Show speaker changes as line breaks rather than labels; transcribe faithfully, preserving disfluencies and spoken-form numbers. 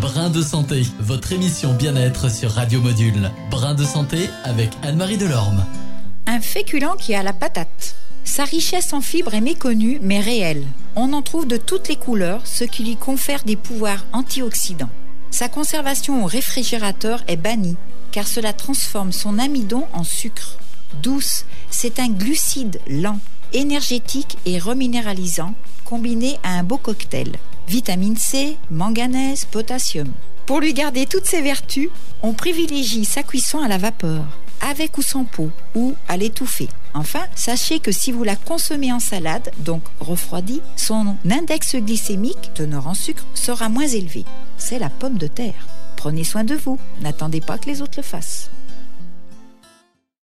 Brin de santé, votre émission bien-être sur Radio Module. Brin de santé avec Anne-Marie Delorme.
Un féculent qui a la patate. Sa richesse en fibres est méconnue mais réelle. On en trouve de toutes les couleurs, ce qui lui confère des pouvoirs antioxydants. Sa conservation au réfrigérateur est bannie, car cela transforme son amidon en sucre. Douce, c'est un glucide lent, énergétique et reminéralisant, combiné à un beau cocktail. Vitamine C, manganèse, potassium. Pour lui garder toutes ses vertus, on privilégie sa cuisson à la vapeur, avec ou sans peau, ou à l'étouffer. Enfin, sachez que si vous la consommez en salade, donc refroidie, son index glycémique, teneur en sucre, sera moins élevé. C'est la pomme de terre. Prenez soin de vous, n'attendez pas que les autres le fassent.